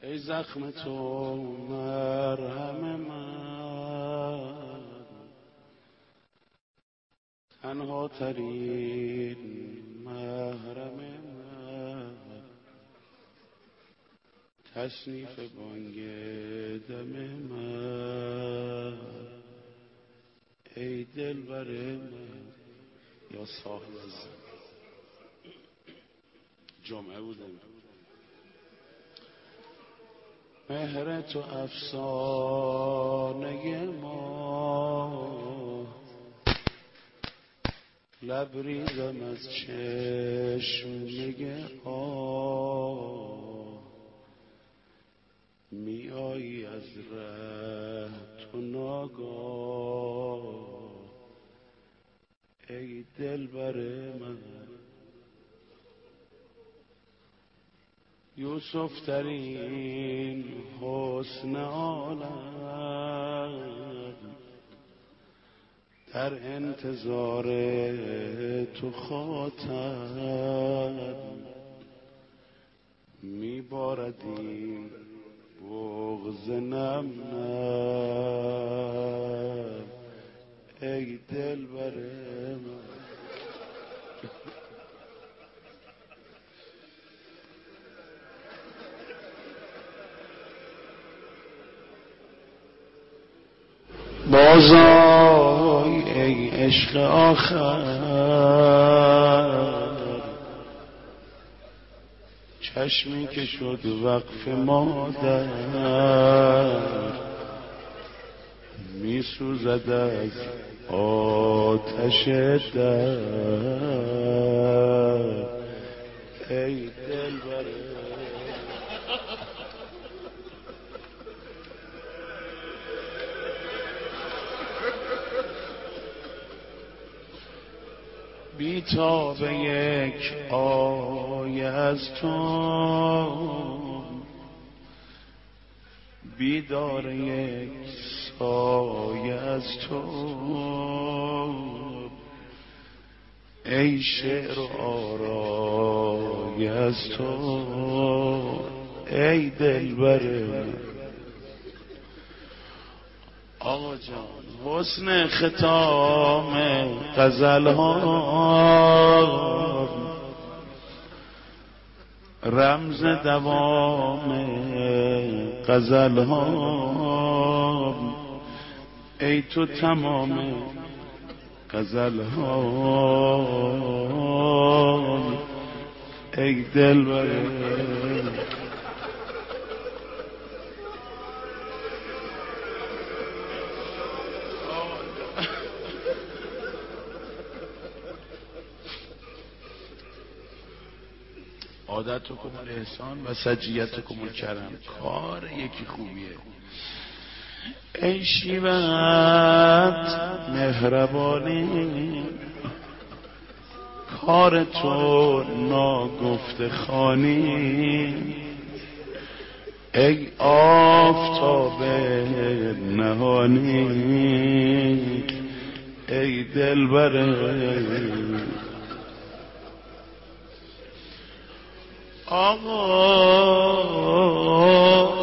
ای زخم تو مرهم من، تنها ترین محرم من، تصنیف بانگ دم من، ای دلبر من. یا صاحب جمعه بودم، مهر تو افسانه ما، لبریزم از چشمه آه، می آیی از ره تو ناگاه، ای دلبر من. یوسف ترین حسن عالم، در انتظار تو خاتم، میبارد این بغض نم نم، ای دلبر من. بازای ای عشق آخر، چشمی که شد وقف مادر، می سوزد از آتش در، ای دلبر. بی تاب یک آیه از تو، بیدار یک سایه از تو، ای شعر و آرای از تو، ای دلبر. آقا جان حسن ختام غزل ها، رمز دوام غزل ها، ای تو تمام غزل ها، ای دلبر. عادتکم الاحسان و سجیتکم الکرم، کار یکی خوبیه. ای شیوت مهربانی، کار تو ناگفته خوانی، ای آفتاب نهانی، ای دلبر. آقا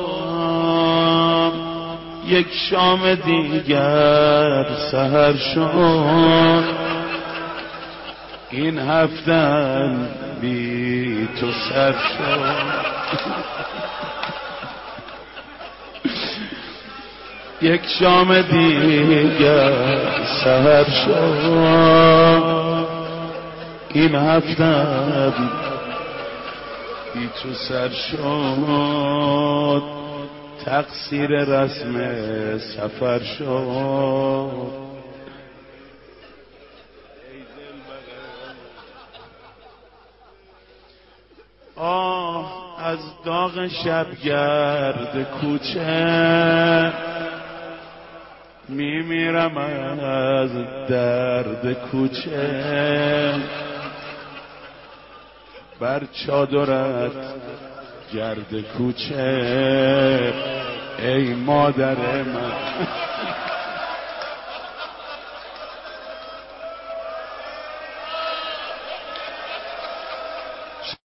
یک شام دیگر سحر شد، این هفتن بی تو سر شد، یک شام دیگر سحر شد، این هفتن بی تو سر شد، تقصیر رسم سفر شد. آه از داغ شبگرد کوچه، میمیرم از درد کوچه، بر چادرت گرد کوچه، ای مادر من.